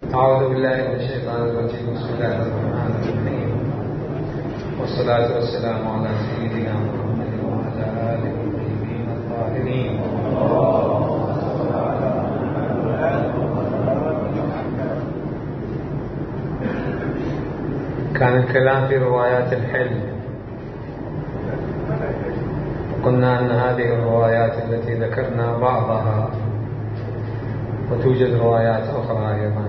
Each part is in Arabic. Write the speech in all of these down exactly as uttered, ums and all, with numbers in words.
أعوذ بالله من الشيطان الرجيم. بسم الله الرحمن الرحيم، والصلاة والسلام على سيدنا محمد وعلى آله الطيبين الطاهرين. كان الكلام في روايات الحلم، قلنا أن هذه الروايات التي ذكرنا بعضها، وتوجد روايات أخرى أيضا،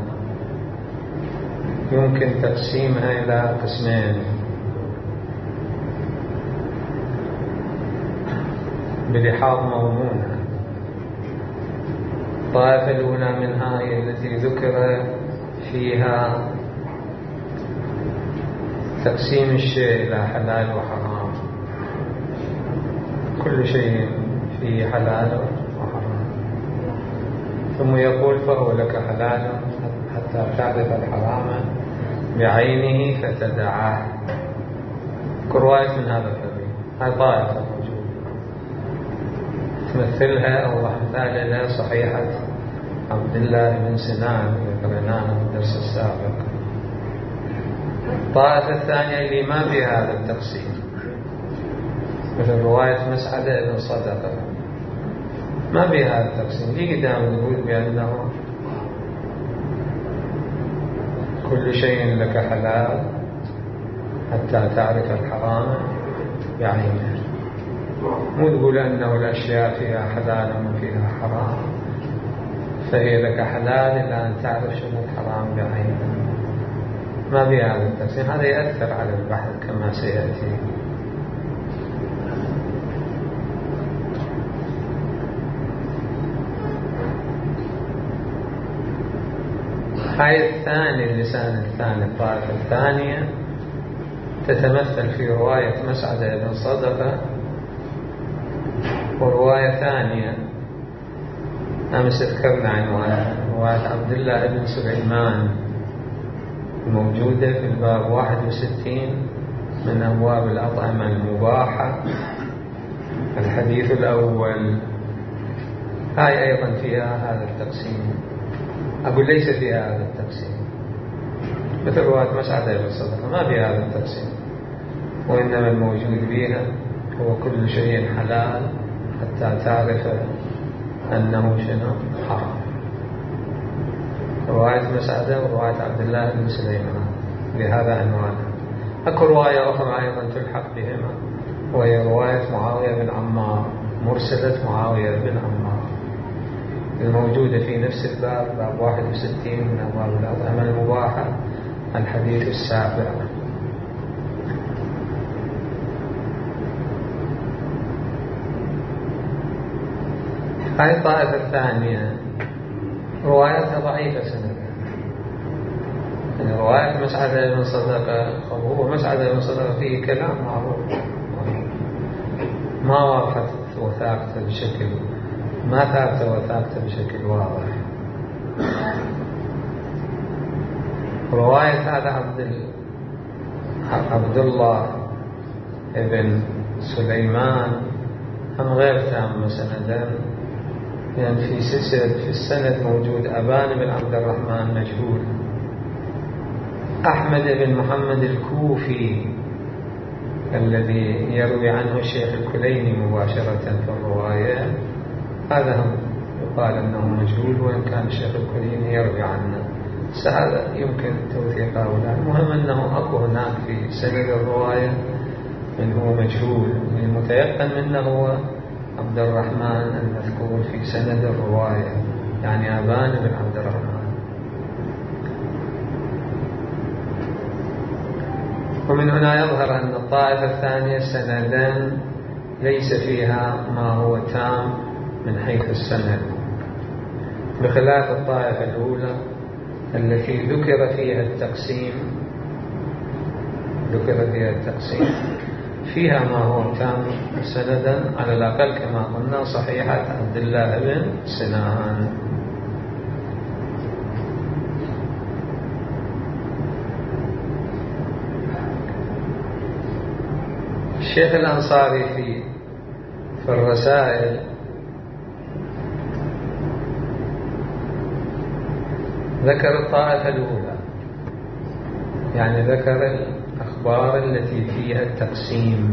يمكن تقسيمها إلى قسمين: بلحاظ مومونة. الطائفة الأولى منها هي التي ذكر فيها تقسيم الشيء إلى حلال وحرام، كل شيء فيه حلال وحرام، ثم يقول فهو لك حلال حتى تعرف الحرام بعينه فتدعاه. كرواية من هذا القبيل، هذه طائفة موجودة تمثلها أو أمثال لها صحيحة عبد الله بن سنان اللي قرأناها في الدرس السابق. الطائفة الثانية اللي ما فيها هذا التقسيم، مثل رواية مسعدة بن صدقة، ما فيها هذا التقسيم. دي قدام نقول بأنه كل شيء لك حلال حتى تعرف الحرام بعينه، مو تقول أنه الأشياء فيها حلال وفيها حرام فهي لك حلال إلا أن تعرف شنو الحرام بعينه. ما فيها هذا التقسيم، هذا يأثر على البحث كما سيأتي. هاي الثاني، اللسان الثاني، الطائفة الثانية تتمثل في رواية مسعدة بن صدقة، ورواية ثانية أمس ذكرنا عنوانها، رواية عبد الله بن سليمان، موجودة في الباب واحد وستين من أبواب الأطعمة المباحة، الحديث الأول. هاي أيضا فيها هذا التقسيم، أقول ليس فيها هذا التقسيم، مثل رواية مسعدة بن صدقة ما فيها هذا التقسيم، وإنما الموجود فيها هو كل شيء حلال حتى تعرف أنه شنو حرام. رواية مسعدة ورواية عبد الله بن سليمان بهذا عنوانها. أكو رواية أخرى أيضا تلحق بهما، وهي رواية معاوية بن عمار، مرسلة معاوية بن عمار، الموجودة في نفس الباب، باب واحد وستين من أبواب الأطعمة المباحة، الحديث السابع. هذه الطائفة الثانية رواياتها ضعيفة سندها، يعني رواية مسعدة بن صدقة، هو مسعدة بن صدقة فيه كلام معروف، ما وافقت وثاقته بشكل ما ثابت وثاقته بشكل واضح. رواية هذا عبد عبد الله ابن سليمان هم غير تام سندا، يعني في سلسلة في السند موجود أبان بن عبد الرحمن مجهول، أحمد بن محمد الكوفي الذي يروي عنه الشيخ الكليني مباشرة في الرواية، هذا هم يقال أنه مجهول، وإن كان الشيخ الكليني يروي عنه، بس هذا يمكن توثيقه ولا. المهم أنه أكو هناك في سند الرواية من هو مجهول، المتيقن منه هو عبد الرحمن المذكور في سند الرواية، يعني أبان بن عبد الرحمن. ومن هنا يظهر أن الطائفة الثانية سندا ليس فيها ما هو تام من حيث السند، بخلاف الطائفة الأولى التي ذكر فيها التقسيم ذكر فيها التقسيم فيها ما هو تام سندا، على الأقل كما قلنا صحيحة عبد الله بن سنان. الشيخ الأنصاري في في الرسائل ذكر الطائفة الأولى، يعني ذكر الأخبار التي فيها التقسيم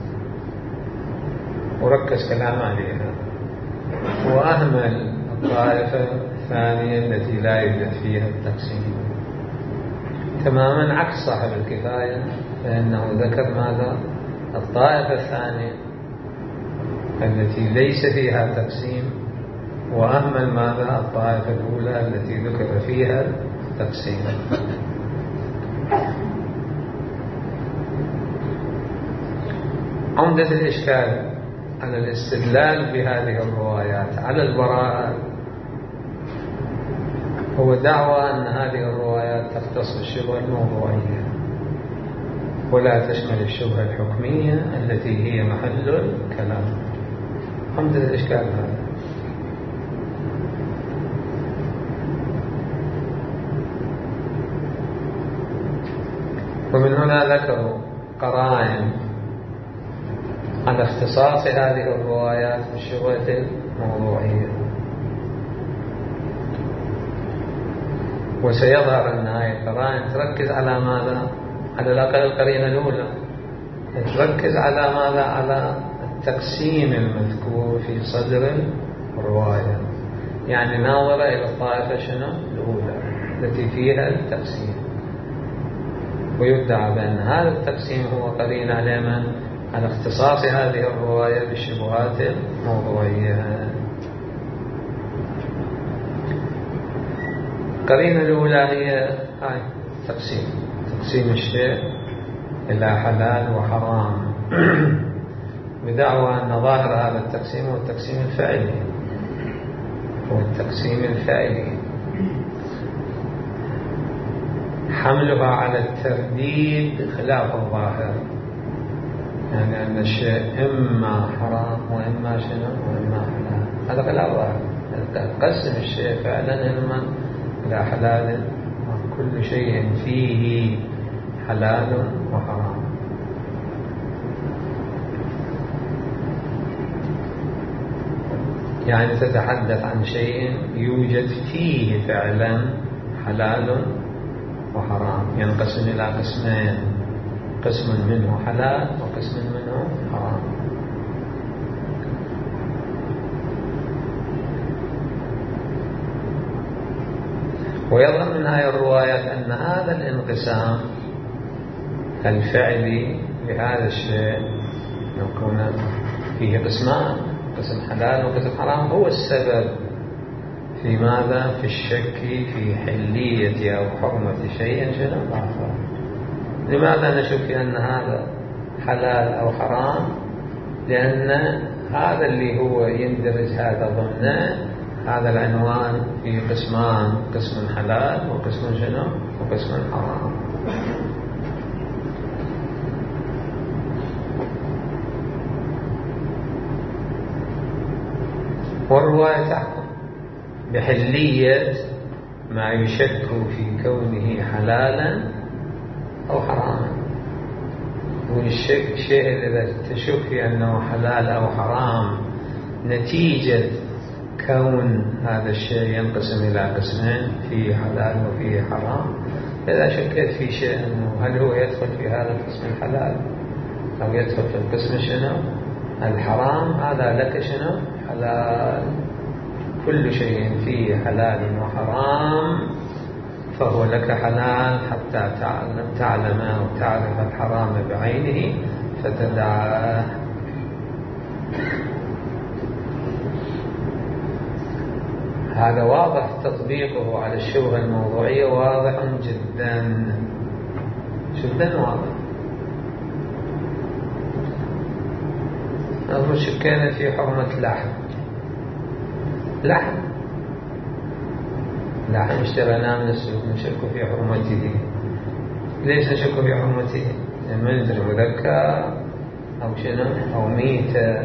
وركز كلام عليها، وأهمل الطائفة الثانية التي لا يوجد فيها التقسيم تماما عكس صاحب الكفاية، فإنه ذكر ماذا؟ الطائفة الثانية التي ليس فيها تقسيم، وأهمل ماذا؟ الطائفة الأولى التي ذكر فيها التقسيم. عمدة الإشكال على الاستدلال بهذه الروايات على البراءة هو دعوى أن هذه الروايات تختص بالشبهة الموضوعية ولا تشمل الشبهة الحكمية التي هي محل الكلام. عمدة الإشكال هذا. ومن هنا ذكروا قرائن على اختصاص هذه الروايات بالشبهة الموضوعية، وسيظهر أن هذه القرائن تركز على ماذا؟ على الأقل القرينة الأولى تركز على ماذا؟ على التقسيم المذكور في صدر الرواية، يعني ناظرة إلى الطائفة شنو؟ الأولى التي فيها التقسيم، ويدعى بأن هذا التقسيم هو قرينة على من؟ على اختصاص هذه الرواية بالشبهات الموضوعية. القرينة الأولى هي هاي تقسيم تقسيم الشيء إلى حلال وحرام بدعوى أن ظاهر هذا التقسيم هو التقسيم الفعلي هو التقسيم الفعلي حملها على الترديد خلاف الظاهر، يعني أن الشيء إما حرام وإما شنو وإما حلال، هذا خلاف الظاهر. قسم الشيء فعلا إما إلى حلال، كل شيء فيه حلال وحرام. يعني تتحدث عن شيء يوجد فيه فعلا حلال وحرام، ينقسم إلى قسمين، قسم منه حلال وقسم منه حرام. ويظهر من هذه الروايات أن هذا الانقسام الفعلي لهذا الشيء يكون فيه قسمان، قسم حلال وقسم حرام، هو السبب في ماذا؟ في الشك في حلية أو حرمة شيء شنو آخر. لماذا نشك أن هذا حلال أو حرام؟ لأن هذا اللي هو يندرج هذا ضمنه هذا العنوان في قسمان، قسم حلال وقسم شنو وقسم حرام. والرواية تحكم بحلية ما يشك في كونه حلالا أو حراما، والشيء الشيء إذا تشك في أنه حلال أو حرام نتيجة كون هذا الشيء ينقسم إلى قسمين، فيه حلال وفيه حرام، إذا شكت في شيء أنه هل هو يدخل في هذا القسم الحلال أو يدخل في القسم شنو الحرام، هذا لك شنو حلال. كل شيء فيه حلال وحرام فهو لك حلال حتى تعلم تعلم أو تعرف الحرام بعينه فتدعاه. هذا واضح تطبيقه على الشبهة الموضوعية، واضح جدا جدا واضح. نظر شكينا في حرمة لحم لحم لحم اشتريناه من السوق نشك في حرمته. ليش نشك في حرمته؟ لما ندري مذكر أو شنو أو ميتة.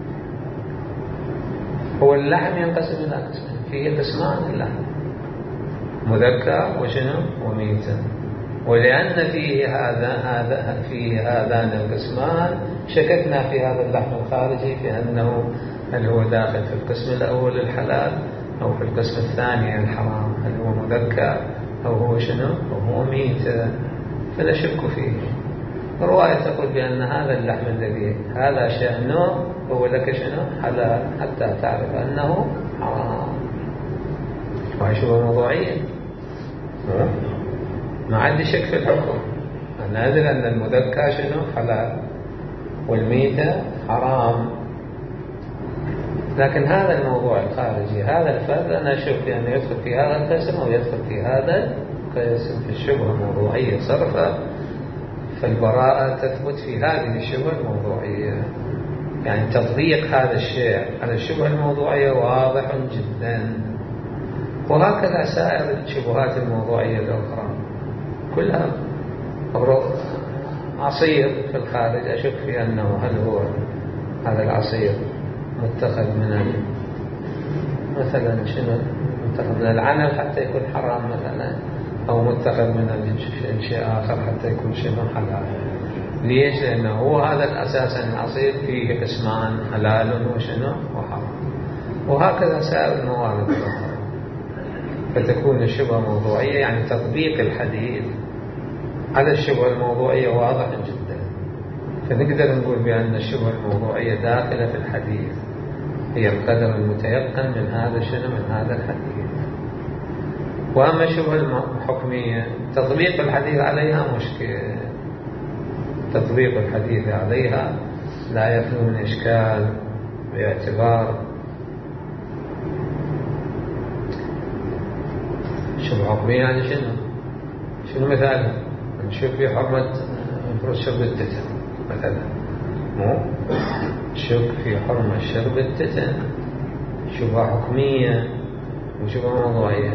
هو اللحم ينقسم إلى قسمين، فيه قسمان اللحم مذكر وشنو وميتة، ولأن فيه هذا هذا فيه هذان القسمان شككنا في هذا اللحم الخارجي في أنه هل هو داخل في القسم الأول الحلال أو في القسم الثاني الحرام. هل هو مذكر أو هو شنو أو هو ميتة، فلا شك فيه. الرواية تقول بأن هذا اللحم الذي هذا شأنه هو لك شنو حلال حتى تعرف أنه حرام. وهي شبهة موضوعية، ما عندي شك في الحكم، أنا أدري أن المذكر شنو حلال والميتة حرام، لكن هذا الموضوع الخارجي هذا الفرد أنا أشوف أنه يدخل في هذا القسم أو يدخل في هذا القسم في الشبهة الموضوعية صرفة. فالبراءة تثبت في هذه الشبهة الموضوعية، يعني تطبيق هذا الشيء على الشبهة الموضوعية واضح جدا. وهكذا سائر الشبهات الموضوعية الأخرى كلها. عصير في الخارج أشك في أنه هل هو هذا العصير متخذ من مثلا شنو متخذ من العنب حتى يكون حرام مثلا، أو متخذ من شيء آخر حتى يكون شنو حلال. ليش؟ لأنه هو هذا الأساس أن العصير فيه قسمان حلال وشنو وحرام. وهكذا سائر الموارد الأخرى. فتكون الشبهة موضوعية يعني تطبيق الحديث على الشبهة الموضوعية واضح جدا. فنقدر نقول بأن الشبهة الموضوعية داخلة في الحديث، هي القدر المتيقن من هذا شنو من هذا الحديث. وأما الشبهة الحكمية تطبيق الحديث عليها مشكل، تطبيق الحديث عليها لا يخلو من إشكال، باعتبار شبهة حكمية يعني شنو شنو مثالها؟ نشوف في حرمة شرب التتن مثلا، مو شك في حرمة شرب التتن شبهة حكمية وشبهة موضوعية.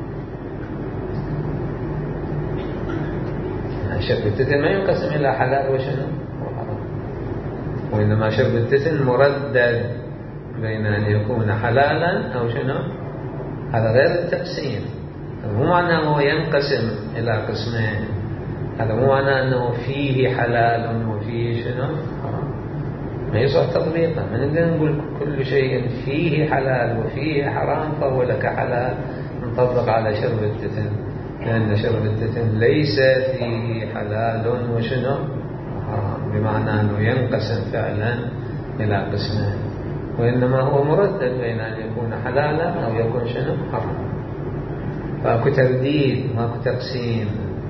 شرب التتن ما ينقسم إلى حلال وشنو وحرام، وإنما شرب التتن مردد بين أن يكون حلالا أو شنو، هذا غير التقسيم. مو معنى أنه ينقسم إلى قسمين، هذا مو معنى أنه فيه حلال وفيه شنو حرام، ما يصح تطبيقا. ما نقدر نقول كل شيء فيه حلال وفيه حرام فهو لك حلال نطبق على شرب التتن، لأن شرب التتن ليس فيه حلال وشنو حرام، بمعنى أنه ينقسم فعلا إلى قسمين، وإنما هو مردد بين أن يكون حلالا أو يكون شنو حرام. فأكو ترديد ماكو تقسيم.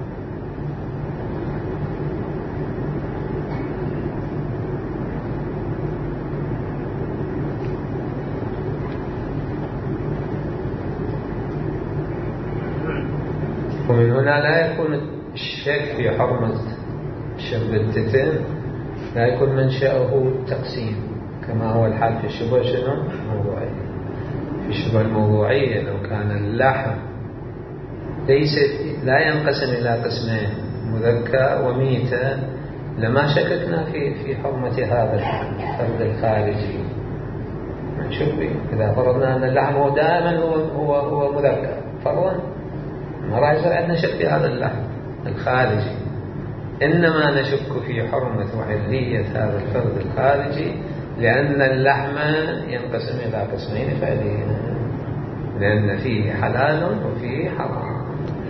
ومن هنا لا يكون الشك في حرمة شرب التتن لا يكون منشأه التقسيم كما هو الحال في الشبهة شنو موضوعية. في الشبهة الموضوعية لو كان اللحم ليس لا ينقسم إلى قسمين مذكى وميتة لما شككنا في في حرمة هذا الفرد الخارجي. نشوف إذا فرضنا أن اللحم هو دائما هو هو هو مذكى فرضا، ما راح يصير عندنا شك في هذا اللحم الخارجي، إنما نشك في حرمة وحلية هذا الفرد الخارجي لأن اللحم ينقسم إلى قسمين فعليين، لأن فيه حلال وفيه حرام.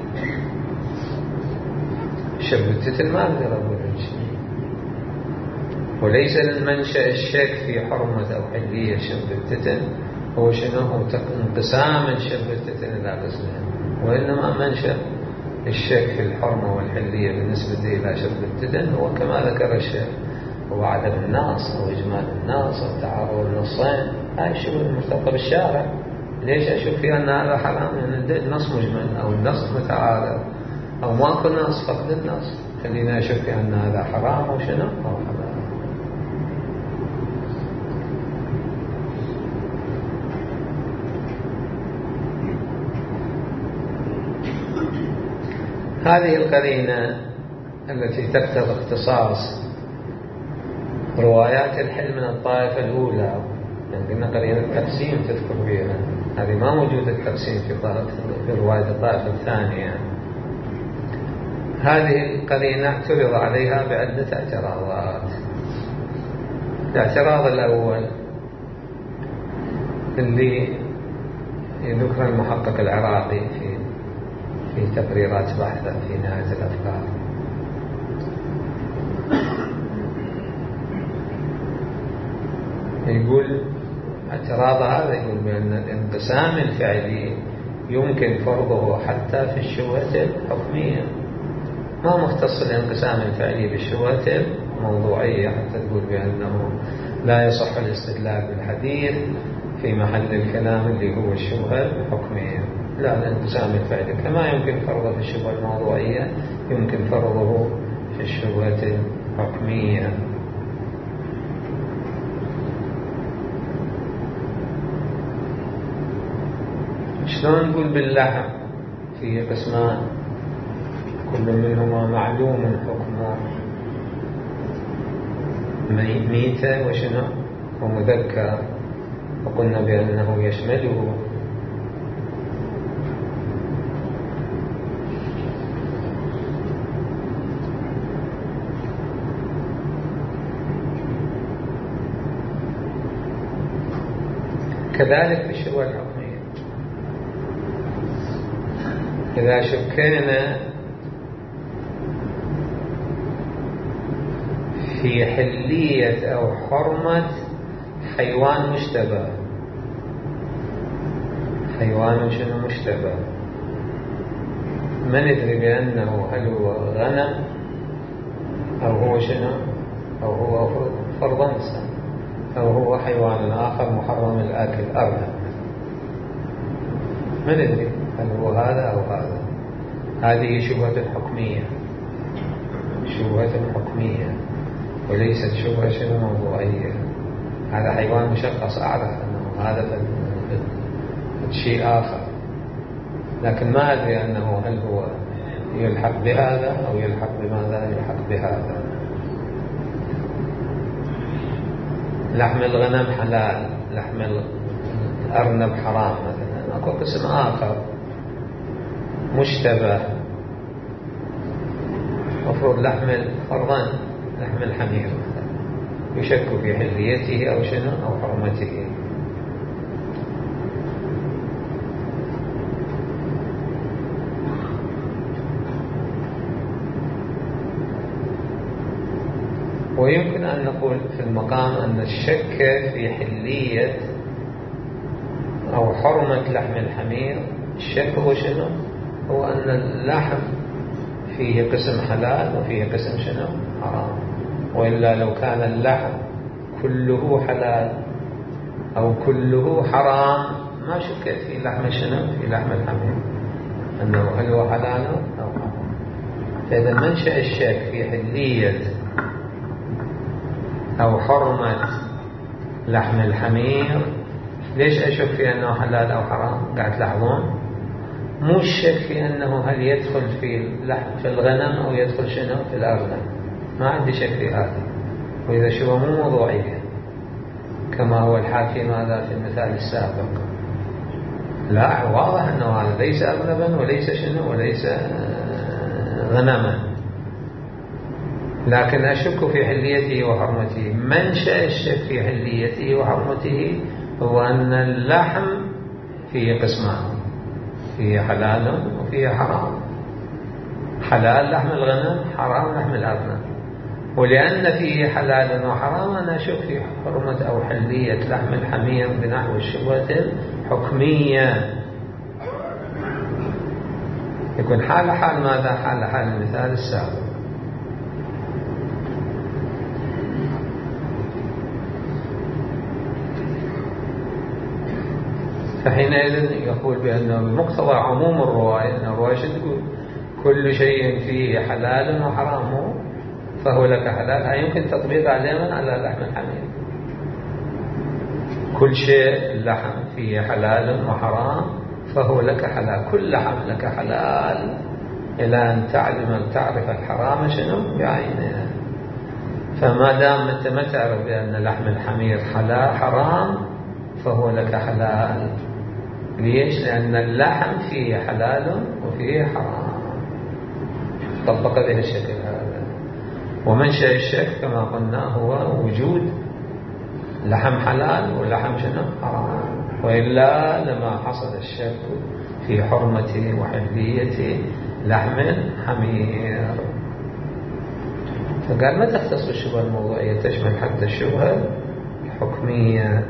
شرب التتن ما أقدر أقول شيء، وليس المنشأ الشك في حرمة أو حلية شرب التتن هو شنو هو انقسام شرب التتن إلى قسمين، وإنما منشأ الشك في الحرمة والحلية بالنسبة إلى شرب التتن هو كما ذكر الشيخ هو عدم النص أو إجمال النص أو تعارض النصين. هاي الشبهة المرتبطة بالشارع. ليش أشوف في أن هذا حرام؟ لأن النص مجمل أو النص متعارض أو ماكو نص فقد النص خلينا أشوف في أن هذا حرام أو شنو أو حلال. هذه القرينة التي تقتضي اختصاص روايات الحل من الطائفة الأولى، عندنا قرينة التقسيم تذكر بها، هذه ما موجود التقسيم في في رواية الطائفة الثانية. هذه القرينة اعترض عليها بعدة اعتراضات. الاعتراض الأول اللي يذكر المحقق العراقي في في تقريرات بحثة في نهاية الأفكار. يقول اعتراض هذا، يقول بأن الانقسام الفعلي يمكن فرضه حتى في الشبهة الحكمية، ما مختص الانقسام الفعلي بالشبهة الموضوعية حتى تقول بأنه لا يصح الاستدلال بالحديث في محل الكلام اللي هو الشبهة الحكمية. لا، الانقسام الفعلي كما يمكن فرضه في الشبهة الموضوعية يمكن فرضه في الشبهة الحكمية. شلون نقول باللحم في قسمان كل منهما معلوم حكمه ميتة وشنو ومذكر، وقلنا بأنه يشمله كذلك في الشبهة الحكمية. إذا شكينا في حلية أو حرمة حيوان مشتبه، حيوان شنو مشتبه، ما ندري بأنه هل هو غنم أو هو شنو أو هو فرض انثى أو هو حيوان آخر محرم الأكل أرنب، ما ندري هل هو هذا أو هذا. هذه شبهة حكمية، شبهة حكمية وليست شبهة شنو موضوعية. هذا حيوان مشخص أعرف أنه هذا شيء آخر، لكن ما أدري أنه هل هو يلحق بهذا أو يلحق بماذا يلحق بهذا. لحم الغنم حلال، لحم الأرنب حرام مثلا. أكو قسم آخر مشتبه مفروض لحم فرضا لحم الحمير يشك في حليته أو شنو أو حرمته. ويمكن أن نقول في المقام أن الشك في حلية أو حرمة لحم الحمير، الشك هو شنو؟ هو أن اللحم فيه قسم حلال وفيه قسم شنو؟ حرام. وإلا لو كان اللحم كله حلال أو كله حرام ما شكت في لحم شنو؟ في لحم الحمير أنه هل هو حلال أو حرام. فإذا منشأ الشك في حلية أو حرمة لحم الحمير، ليش أشك في أنه حلال أو حرام؟ قاعد تلاحظون مو الشك في أنه هل يدخل في لحم في الغنم أو يدخل شنو في الأرنب، ما عندي شك في هذا. وإذا شبه مو موضوعية كما هو الحال في ماذا في المثال السابق، لا واضح أنه هذا ليس أرنبا وليس شنو وليس غنما، لكن أشك في حليته وحرمته. منشأ الشك في حليته وحرمته هو أن اللحم فيه قسمان، فيه حلال وفيه حرام. حلال لحم الغنم، حرام لحم الأرنب. ولأن فيه حلال وحرام أنا أشك في حرمة أو حلية لحم الحمير بنحو الشبهة الحكمية. يكون حال حال ماذا؟ حال حال المثال السابق. فحينئذ يقول بأنه بمقتضى عموم الرواية، أن الرواية تقول كل شيء فيه حلال وحرام فهو لك حلال، هاي يمكن تطبيق عليها على لحم الحمير. كل شيء اللحم فيه حلال وحرام فهو لك حلال، كل لحم لك حلال إلى أن تعلم تعرف الحرام شنو بعينه. فما دام أنت ما تعرف بأن لحم الحمير حلال حرام فهو لك حلال. ليش؟ لأن اللحم فيه حلال وفيه حرام. طبق به الشكل هذا. ومنشأ الشك كما قلنا هو وجود لحم حلال ولحم شنو حرام، وإلا لما حصل الشك في حرمة وحلية لحم الحمير. فقال ما تختص بالشبهة الموضوعية، تشمل حتى الشبهة الحكمية.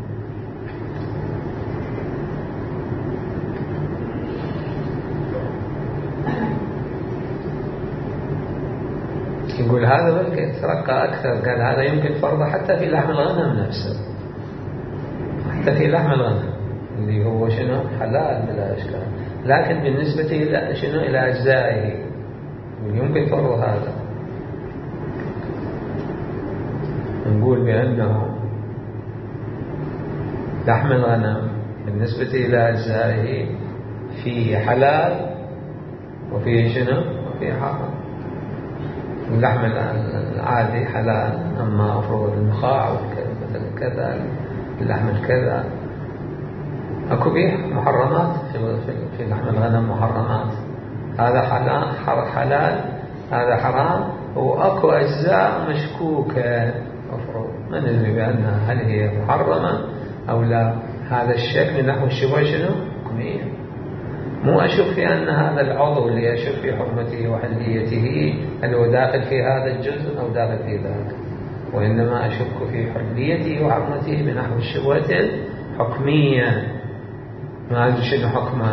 يقول هذا بل يترقى أكثر، قال هذا يمكن فرضه حتى في لحم الغنم نفسه، حتى في لحم الغنم اللي هو شنو حلال بلا إشكال، لكن بالنسبة إلى شنو إلى أجزائه يمكن فرض هذا. نقول بأنه لحم الغنم بالنسبة إلى أجزائه فيه حلال وفيه شنو وفيه حرام. اللحم العادي حلال، أما أفرض النخاع مثلا كذا، اللحم الكذا أكو بيه محرمات في لحم الغنم، محرمات. هذا حلال هذا حرام، وأكو أجزاء مشكوكة أفرض ما ندري بأنها هل هي محرمة أو لا. هذا الشك من نحو الشبهة شنو حكمية. مو أشك في أن هذا العضو اللي أشك في حرمته وحليته هل هو داخل في هذا الجزء أو داخل في ذاك، وإنما أشك في حليته وحرمته بنحو الشبهة الحكمية. ما أدري شنو حكمه.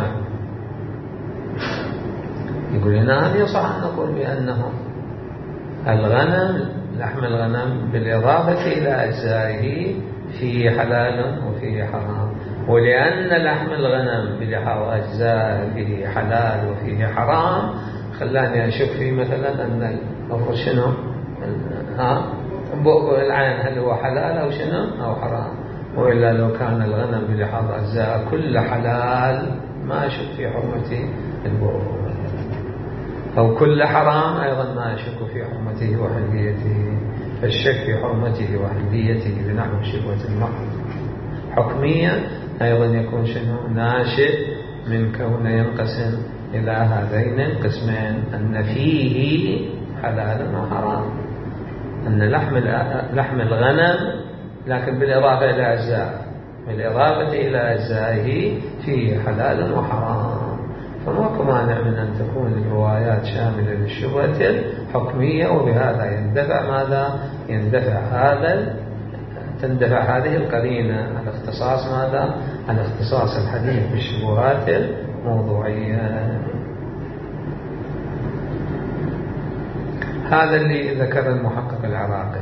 يقول لنا هل يصح أن نقول بأنه الغنم لحم الغنم بالإضافة إلى أجزائه فيه حلال وفيه حرام، ولأن لحم الغنم بلحاظ أجزائه حلال وفيه حرام خلاني أشك فيه مثلا أن أفرض شنو ها بؤ العين هل هو حلال أو شنو أو حرام. وإلا لو كان الغنم بلحاظ أجزاء كل حلال ما أشك في حرمة البؤ، أو كل حرام أيضا ما أشك في حرمته وحليته. فالشك في حرمته وحليته بنحو شبهة حكمية أيضا يكون شنو ناشئ من كونه ينقسم إلى هذين القسمين، أن فيه حلال وحرام، أن لحم لحم الغنم لكن بالإضافة إلى أجزاء، بالإضافة إلى أجزائه فيه حلال وحرام. فماكو مانع من أن تكون الروايات شاملة للشبهة الحكمية، وبهذا يندفع ماذا؟ يندفع هذا تندفع هذه القرينة على اختصاص ماذا؟ على اختصاص الحديث بالشبهات الموضوعية. هذا اللي ذكر المحقق العراقي،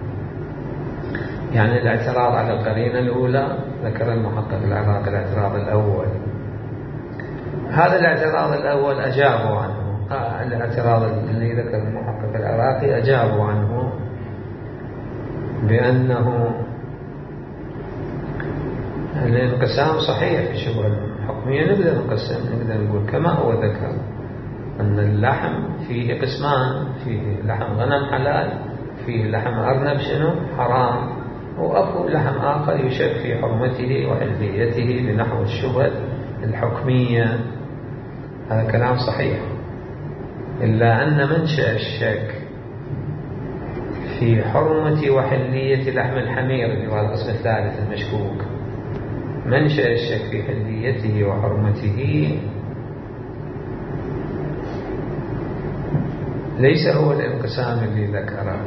يعني الاعتراض على القرينة الأولى ذكر المحقق العراقي الاعتراض الأول. هذا الاعتراض الأول أجابوا عنه، آه الاعتراض اللي ذكر المحقق العراقي أجابوا عنه بأنه الانقسام صحيح في الشبهة الحكمية. نقدر نقسم، نقدر نقول كما هو ذكر أن اللحم فيه قسمان، فيه لحم غنم حلال، فيه لحم أرنب شنو حرام، وأكو لحم آخر يشك في حرمته وحليته لنحو الشبهة الحكمية. هذا كلام صحيح، إلا أن منشأ الشك في حرمة وحلية لحم الحمير اللي هو القسم الثالث المشكوك، منشأ الشك في حليته وحرمته ليس هو الانقسام اللي ذكره.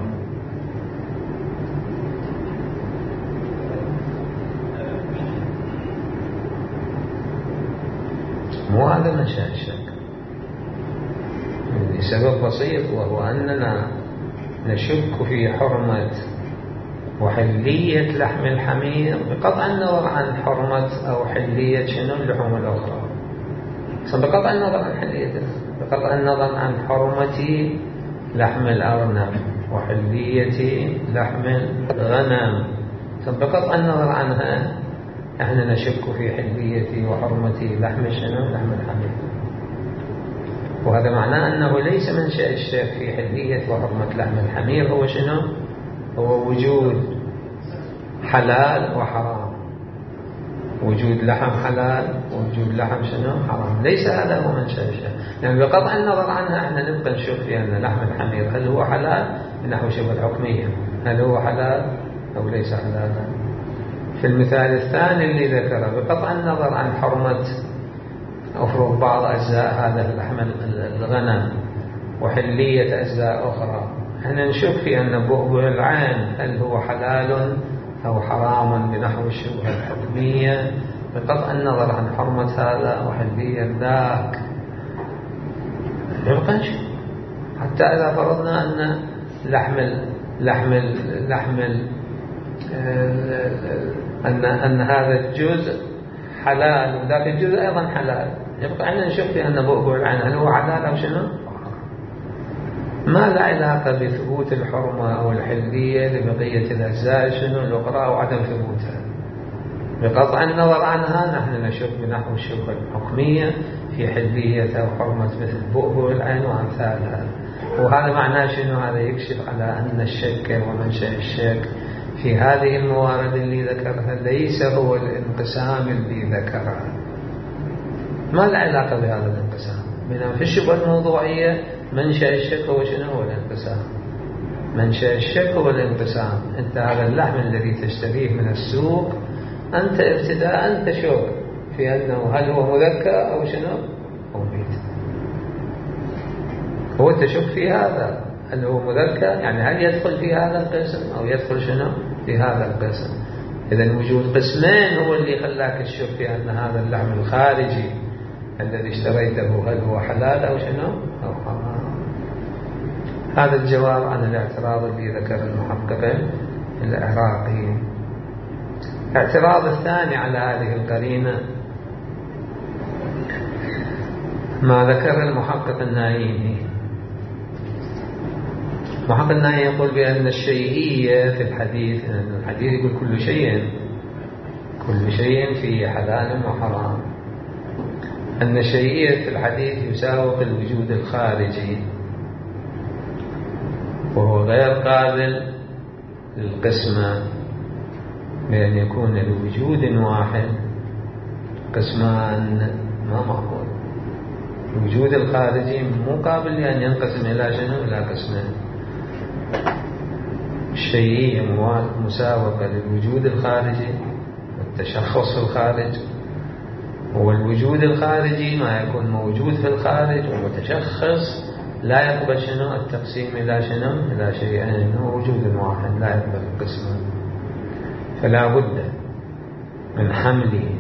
مو هذا منشأ الشك لسبب بسيط، وهو أننا نشك في حرمة وحلية لحم الحمير بقطع النظر عن حرمة أو حلية شنو اللحوم الأخرى، بقطع النظر عن حلية، بقطع النظر عن حرمة لحم الأرنب وحلية لحم الغنم، بقطع النظر عنها احنا نشك في حلية وحرمة لحم شنو لحم الحمير. وهذا معناه أنه ليس منشأ الشك في حلية وحرمة لحم الحمير هو شنو؟ هو وجود حلال وحرام، وجود لحم حلال ووجود لحم شنو حرام. ليس هذا هو منشأ الشك، يعني بقطع النظر عنها احنا نبقى نشوف في أن لحم الحمير هل هو حلال من نحو شبه الحكمية، هل هو حلال أو ليس حلالا. في المثال الثاني اللي ذكره بقطع النظر عن حرمة أفرض بعض أجزاء هذا اللحم الغنم وحلية أجزاء أخرى، احنا نشك في أن بؤبؤ العين هل هو حلال أو حرام بنحو الشبهة الحكمية بقطع النظر عن حرمة هذا وحلية ذاك. يبقى نشوف حتى إذا فرضنا أن لحم لحم لحم أن أن هذا الجزء حلال وذاك الجزء أيضا حلال، يبقى أن نشوف في أن بؤبؤ العين هل هو حلال أو شنو؟ ما لا علاقة بثبوت الحرمة أو الحلية لبقية الأجزاء شنو الأخرى أو عدم ثبوتها. بقطع النظر عنها نحن نشوف بنحو الشبهة الحكمية في حلية أو حرمة مثل بؤبؤ العين وأمثالها. وهذا معناه شنو؟ هذا يكشف على أن الشك ومنشأ الشك في هذه الموارد اللي ذكرها ليس هو الانقسام اللي ذكرها، ما له علاقة بهذا الانقسام. بينما في الشبهة الموضوعية منشأ الشك هو شنو؟ هو الانقسام. منشأ الشك هو الانقسام. أنت هذا اللحم الذي تشتريه من السوق أنت ابتداء أنت شوك في أنه هل هو مذكى أو شنو أو ميت. هو تشك في هذا هل هو مذكى، يعني هل يدخل في هذا القسم أو يدخل شنو في هذا القسم. إذن وجود قسمين هو اللي خلاك تشك في أن هذا اللحم الخارجي الذي اشتريته هل هو حلال أو شنو أو حرام. هذا الجواب عن الاعتراض الذي ذكر المحقق العراقي. الاعتراض الثاني على هذه القرينة ما ذكر المحقق النايمي. المحقق النايمي يقول بأن الشيئية في الحديث، أن الحديث يقول كل شيء كل شيء فيه حلال وحرام، أن الشيئية في الحديث يساوق الوجود الخارجي وهو غير قابل للقسمة، بأن يكون لوجود واحد قسمان ما معقول. الوجود الخارجي مو قابل لأن ينقسم إلى شنو إلى قسمين. الشيئية مساوقة للوجود الخارجي والتشخص في الخارج، والوجود الخارجي ما يكون موجود في الخارج ومتشخص لا يقبل شنو التقسيم إلى شنو إلى شيئين، هو وجود واحد لا يقبل القسم. فلا بد من حمله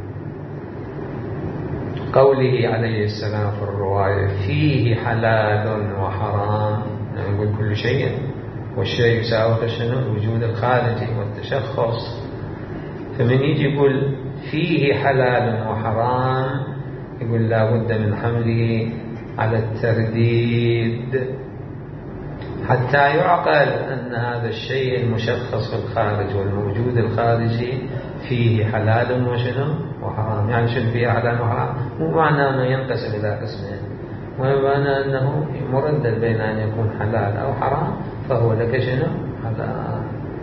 قوله عليه السلام في الرواية فيه حلال وحرام، يعني يقول كل شيء، والشيء يساوي شنو الوجود الخارجي والتشخص. فمن يجي يقول فيه حلال وحرام يقول لا بد من حمله على الترديد حتى يعقل أن هذا الشيء المشخص في الخارج والموجود الخارجي فيه حلال وشنو وحرام. يعني شنو فيه حلال وحرام؟ مو معنى أنه ينقسم إلى قسمين، ومعنى أنه مردد بين أن يكون حلال أو حرام فهو لك شنو حلال.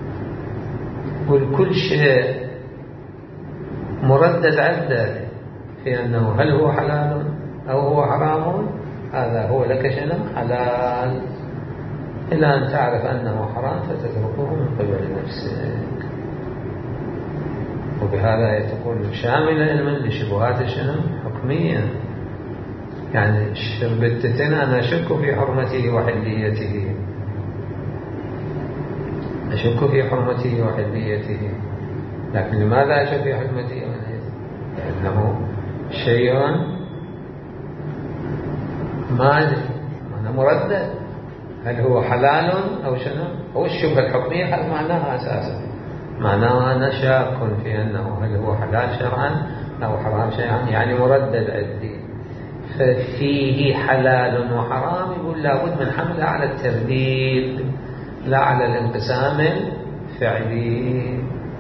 وكل شيء مردد عدة في أنه هل هو حلال أو هو حرام، هذا هو لك شنو حلال، إلى أن تعرف أنه حرام فتتركه من قبل نفسك. وبهذا تكون شاملة علما لشبهات شنو حكمية. يعني شرب التتن أنا أشك في حرمته وحليته، أشك في حرمته وحليته، لكن لماذا أشك في حرمته وحليته؟ لأنه شيء ما أدري أنا مردد هل هو حلال أو شنو. هو الشبهة الحكمية معناها أساسا معناها أنا شاك في أنه هل هو حلال شرعا أو حرام شرعا، يعني مردد عندي. ففيه حلال وحرام يقول لابد من حملها على الترديد لا على الانقسام الفعلي،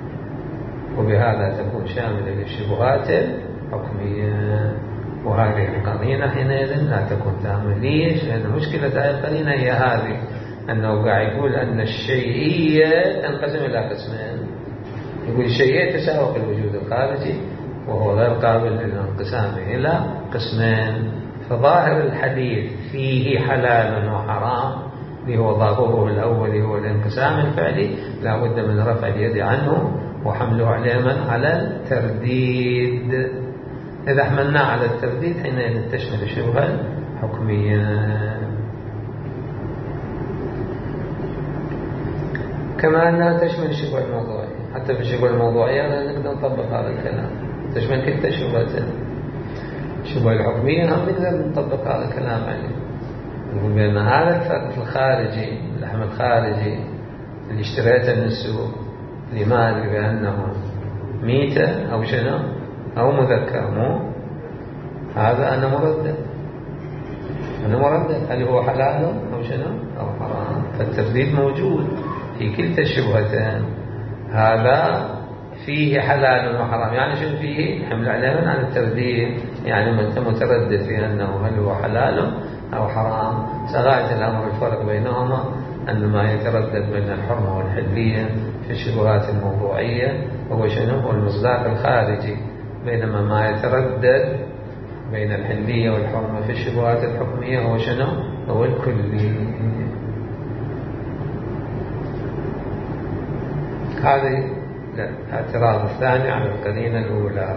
وبهذا تكون شاملة للشبهات الحكمية. وهذه القرينة حينئذ لا تكون تامة. ليش؟ لأن مشكلة هذه القرينة هي هذه، أنه قاعد يقول أن الشيئية تنقسم إلى قسمين. يقول الشيئية تساوق الوجود الخارجي وهو غير قابل للانقسام إلى قسمين. فظاهر الحديث فيه حلال وحرام اللي هو ظاهره الأول هو الانقسام الفعلي، لا بد من رفع اليد عنه وحمله على من على الترديد. إذا حملناه على الترديد حينئذ تشمل الشبهة الحكمية، كما أنها تشمل الشبهة الموضوعية. حتى في الشبهة الموضوعية نقدر نطبق هذا الكلام، تشمل كلتا الشبهتين. الشبهة الحكمية هم نقدر نطبق هذا الكلام عليه، نقول بأن هذا الفرد الخارجي، اللحم الخارجي اللي اشتريته من السوق اللي ما أدري بأنه ميتة أو شنو أو مذكر، مو هذا أنا مردد، أنا مردد، هل هو حلال أو شنو أو حرام؟ فالترديد موجود في كلتا الشبهتين. هذا فيه حلال وحرام، يعني شنو فيه؟ حمل عليهم عن الترديد، يعني أنت متردد في أنه هل هو حلال أو حرام. سغاية الأمر الفرق بينهما أن ما يتردد بين الحرمة والحلية في الشبهات الموضوعية هو شنو؟ هو المصداق الخارجي، بينما ما يتردد بين الحلية والحرمة في الشبهات الحكمية هو شنو؟ هو الكلي. هذه الاعتراض الثاني على القرينة الأولى.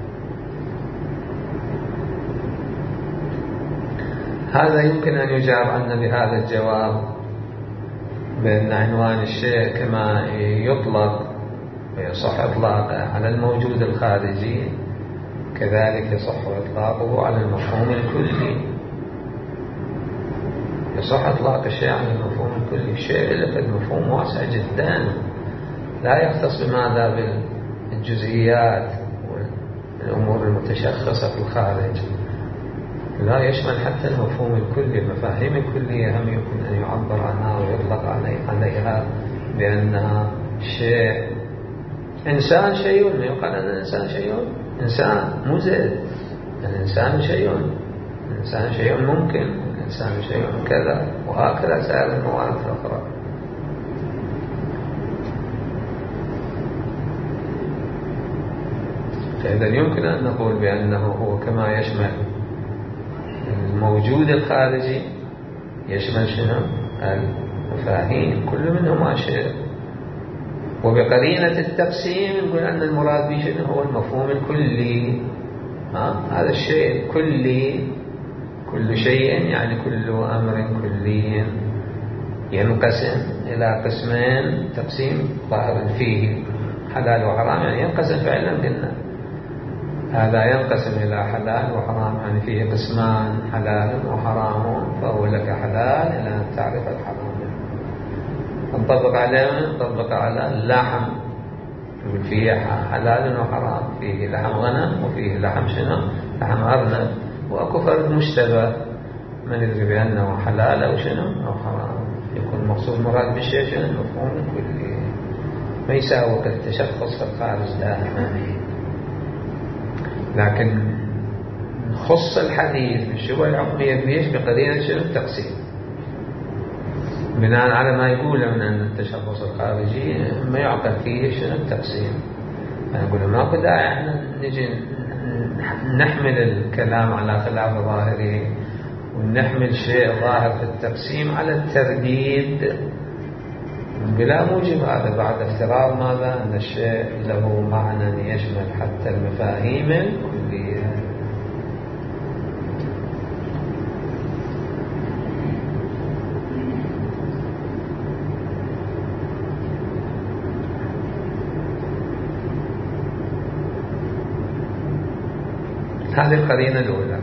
هذا يمكن أن يجاب عنا بهذا الجواب بأن عنوان الشيء كما يطلق ويصح إطلاقه على الموجود الخارجي كذلك يصح إطلاقه على المفهوم الكلي. يصح إطلاق الشيء على المفهوم الكلي، الشيء له مفهوم واسع جدا لا يختص بماذا بالجزئيات والأمور المتشخصة في الخارج، لا يشمل حتى المفهوم الكلي. المفاهيم الكلية هم يمكن أن يعبر عنها ويطلق عليها بأنها شيء. إنسان شيء، ما يقال أن الإنسان شيء، إنسان مو زيد، الإنسان شيء، الإنسان شيء ممكن، الإنسان شيء كذا، وهكذا سائر الموارد الأخرى. فإذا يمكن أن نقول بأنه هو كما يشمل الموجود الخارجي يشمل شنو؟ المفاهيم، كل منهما شيء. وبقرينة التقسيم نقول أن المراد به شنو؟ هو المفهوم الكلي. ها؟ هذا الشيء الكلي، كل شيء يعني كل أمر كلي ينقسم إلى قسمين، تقسيم ظاهر فيه حلال وحرام، يعني ينقسم فعلا قلنا هذا ينقسم إلى حلال وحرام، يعني فيه قسمان حلال وحرام، فهو لك حلال إلى أن تعرف الحرام. نطبق عليه نطبق على اللحم، يقول فيه حلال وحرام، فيه لحم غنم وفيه لحم شنو؟ لحم أرنب، وأكو فرد مشتبه من يدري بأنه حلال أو شنو أو حرام. يكون المقصود مراد بالشيء شنو؟ المفهوم الكلي، ما يساوق التشخص في الخارج دائما. لكن خص الحديث بالشبهة الحكمية بيش بقضية شنو؟ التقسيم، بناء على ما يقوله من أن التشخص الخارجي ما يعقد فيه شنو؟ التقسيم. نقول ماكو داعي احنا نجي نحمل الكلام على خلاف ظاهره ونحمل شيء ظاهر في التقسيم على الترديد بلا موجب. هذا بعد افتراض ماذا؟ أن الشيء له معنى يشمل حتى المفاهيم الكلية. هذه القرينة الأولى.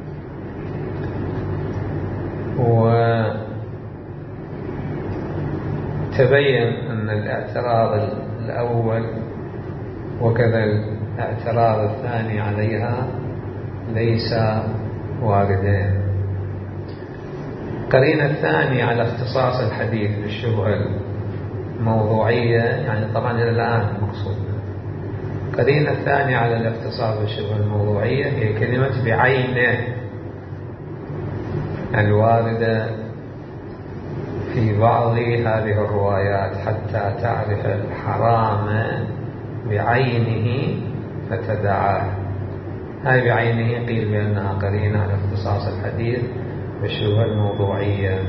وتبين أن الاعتراض الأول وكذا الاعتراض الثاني عليها ليس واردين. القرينة الثانية على اختصاص الحديث بالشبهة الموضوعية، يعني طبعا إلى الآن مقصود. القرينة الثانية على الاختصاص بالشبهة الموضوعية هي كلمة بعينه الواردة في بعض هذه الروايات، حتى تعرف الحرام بعينه فتدعاه. هذه بعينه قيل بأنها قرينة على اختصاص الحديث بالشبهة الموضوعية،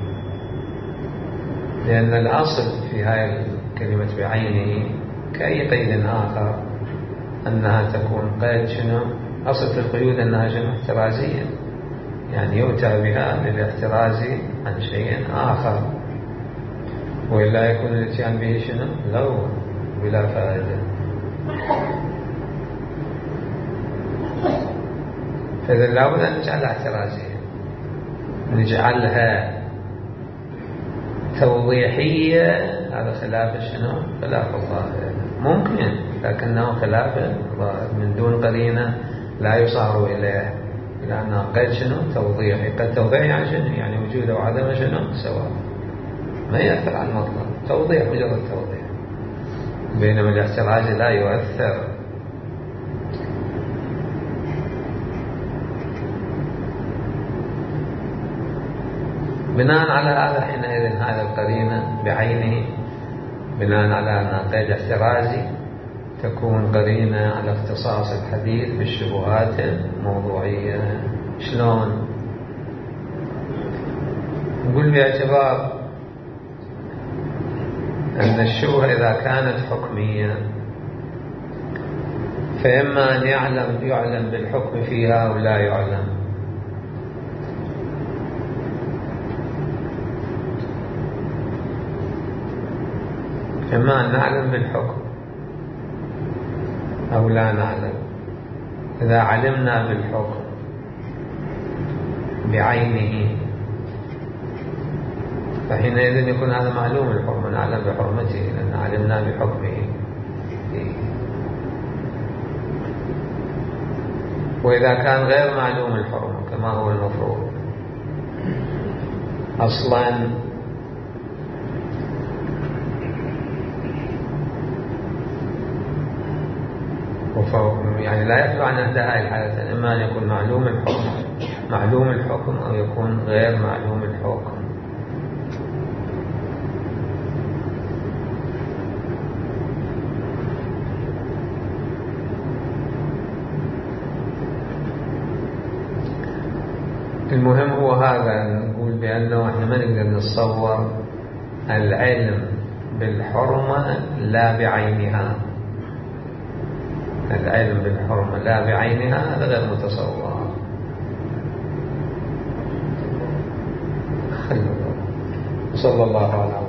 لأن الأصل في هذه الكلمة بعينه كأي قيد آخر أنها تكون قيد شنو؟ أصل في القيود أنها شنو؟ احترازية، يعني يؤتى بها للاحتراز عن شيء آخر، وإلا يكون الاتيان به شنو؟ لغو بلا فائدة. فإذا لابد أن نجعلها احترازية، نجعلها توضيحية، هذا خلاف شنو؟ خلاف الظاهر. ممكن، لكنه خلاف الظاهر من دون قرينة لا يصار إليه، لأنه قد شنو؟ توضيحي. قد توضيح يعني شنو؟ يعني وجوده وعدمه شنو؟ سواء، ما يأثر على المطلب، توضيح مجرد توضيح. بينما الاحتراز لا يؤثر. بناء على هذا حينئذ هذا القرينة بعينه، بناء على أنها قيد احترازي، تكون قرينة على اختصاص الحديث بالشبهات الموضوعية. شلون؟ نقول باعتبار أن الشبهة إذا كانت حكمية فإما أن يعلم يعلم بالحكم فيها أو لا يعلم. إما أن نعلم بالحكم أو لا نعلم. إذا علمنا بالحكم بعينه فحينئذ يكون هذا معلوم الحكم، نعلم بحرمته لأن علمنا بحكمه. وإذا كان غير معلوم الحرمة كما هو المفروض أصلا، يعني لا يخلو عن إحدى هذه الحالتين، إما أن يكون معلوم الحكم معلوم الحكم أو يكون غير معلوم الحكم. المهم هو هذا، نقول بأنه احنا ما نقدر نتصور العلم بالحرمة لا بعينها. العلم بالحرمة لا بعينها هذا غير متصور. صلى الله عليه وسلم.